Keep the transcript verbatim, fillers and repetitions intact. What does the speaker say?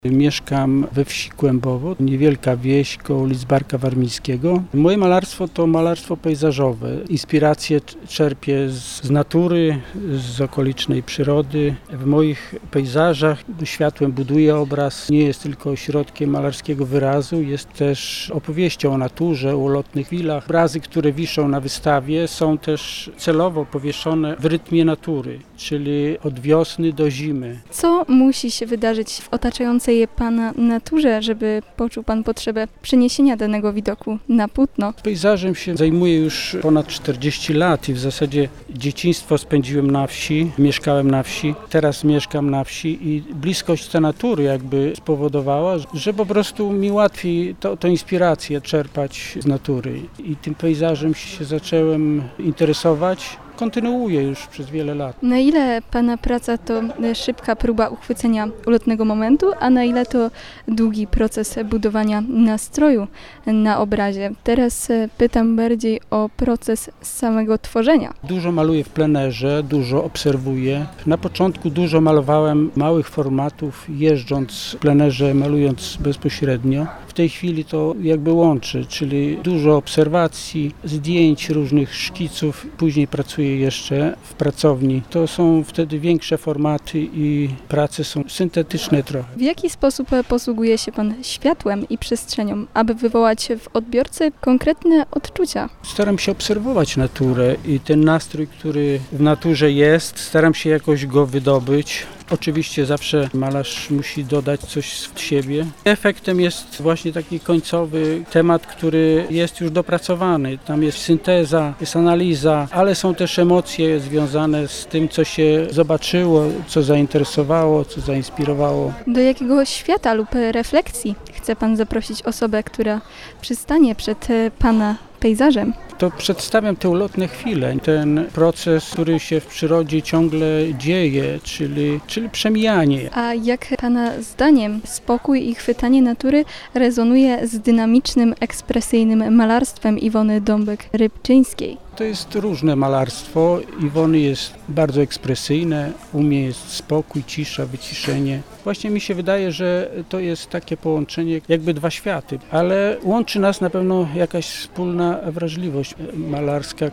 Mieszkam we wsi Kłębowo, niewielka wieś koło Lidzbarka Warmińskiego. Moje malarstwo to malarstwo pejzażowe. Inspiracje czerpię z natury, z okolicznej przyrody. W moich pejzażach światłem buduję obraz. Nie jest tylko środkiem malarskiego wyrazu, jest też opowieścią o naturze, o ulotnych chwilach. Obrazy, które wiszą na wystawie, są też celowo powieszone w rytmie natury, czyli od wiosny do zimy. Co musi się wydarzyć w otaczającej Pana naturze, żeby poczuł Pan potrzebę przeniesienia danego widoku na płótno? Pejzażem się zajmuję już ponad czterdzieści lat i w zasadzie dzieciństwo spędziłem na wsi, mieszkałem na wsi, teraz mieszkam na wsi i bliskość ta natury jakby spowodowała, że po prostu mi łatwiej to, to inspirację czerpać z natury i tym pejzażem się zacząłem interesować. Kontynuuję już przez wiele lat. Na ile Pana praca to szybka próba uchwycenia ulotnego momentu, a na ile to długi proces budowania nastroju na obrazie? Teraz pytam bardziej o proces samego tworzenia. Dużo maluję w plenerze, dużo obserwuję. Na początku dużo malowałem małych formatów, jeżdżąc w plenerze, malując bezpośrednio. W tej chwili to jakby łączy, czyli dużo obserwacji, zdjęć, różnych szkiców. Później pracuję jeszcze w pracowni. To są wtedy większe formaty i prace są syntetyczne trochę. W jaki sposób posługuje się Pan światłem i przestrzenią, aby wywołać w odbiorcy konkretne odczucia? Staram się obserwować naturę i ten nastrój, który w naturze jest, staram się jakoś go wydobyć. Oczywiście zawsze malarz musi dodać coś z siebie. Efektem jest właśnie taki końcowy temat, który jest już dopracowany. Tam jest synteza, jest analiza, ale są też emocje związane z tym, co się zobaczyło, co zainteresowało, co zainspirowało. Do jakiego świata lub refleksji chce Pan zaprosić osobę, która przystanie przed Pana pejzażem? To przedstawiam te ulotne chwile, ten proces, który się w przyrodzie ciągle dzieje, czyli, czyli przemijanie. A jak Pana zdaniem spokój i chwytanie natury rezonuje z dynamicznym, ekspresyjnym malarstwem Iwony Dąbek-Rybczyńskiej? To jest różne malarstwo. Iwony jest bardzo ekspresyjne, u mnie jest spokój, cisza, wyciszenie. Właśnie mi się wydaje, że to jest takie połączenie, jakby dwa światy, ale łączy nas na pewno jakaś wspólna wrażliwość malarska,